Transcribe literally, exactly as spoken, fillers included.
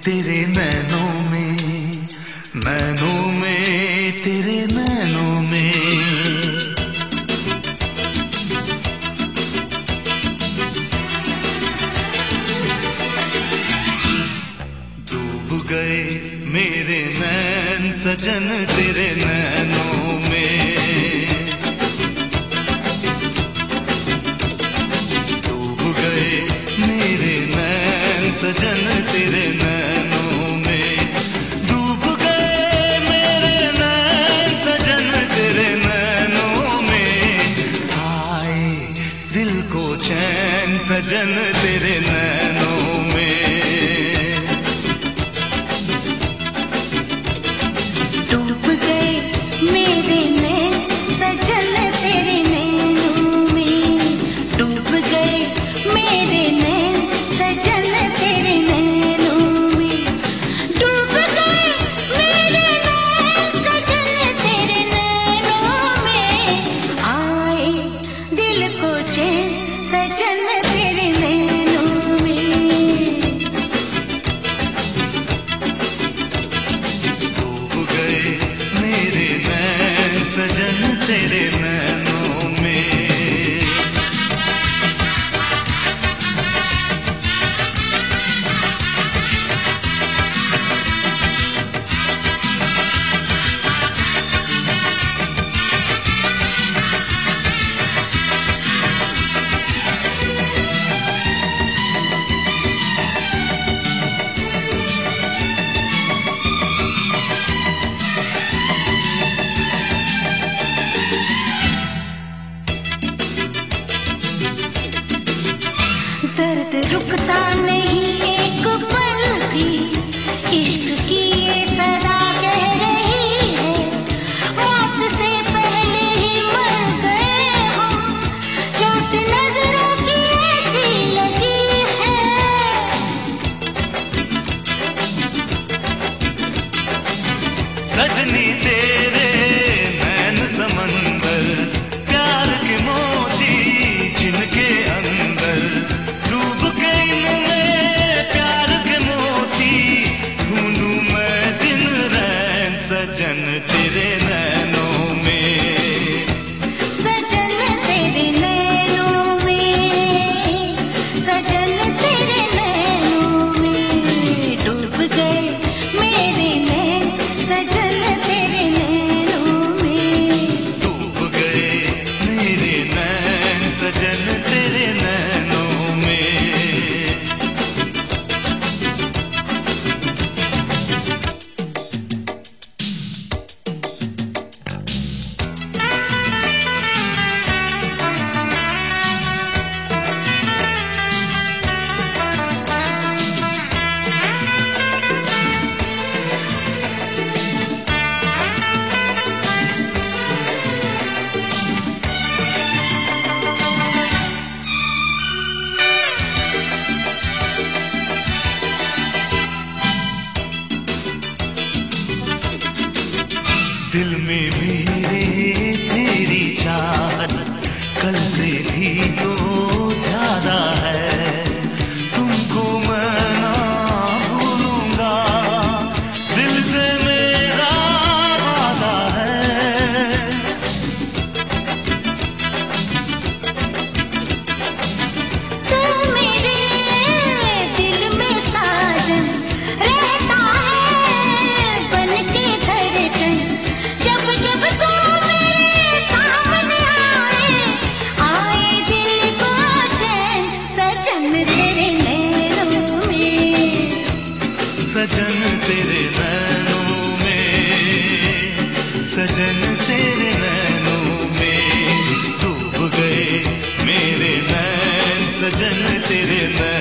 तेरे नैनों में, नैनों में, तेरे नैनों में। डूब गए मेरे नैन सजन तेरे नैनों में। डूब गए मेरे नैन सजन तेरे नैनों में। डूब गए मेरे नैन सजन तेरे नैनों में। आए दिल को चैन सजन तेरे नैनों में। दर्द रुकता नहीं एक पल भी, इश्क की ये सदा कह रही है। मौत से पहले ही मर गए हम, चोट नजरों की ऐसी लगी है। सजनी तेरे नैन समंदर, प्यार के मोती जिनके अंदर। डूब गई मैं प्यार के मोती, ढूंढूं मैं दिन रैन सजन तेरे नैनों में। सजन तेरे नैनों में, सजन तेरे नैनों में। डूब गए मेरे नैन सजन तेरे नैनों में। डूब गए मेरे नैन सजन तेरे नैनों में। दिल में मेरे तेरी चाहत कल से भी तो ज्यादा है। तुमको मैं ना भूलूंगा, दिल से मेरा वादा है। तू मेरे दिल में साजन रहता है बन के धड़कन। जब जब तू मेरे सामने आए, आए दिल को चैन सजन तेरे नैनों में। सजन तेरे नैनों में, सजन तेरे नैनों में। डूब गए मेरे नैन सजन तेरे नैनों में।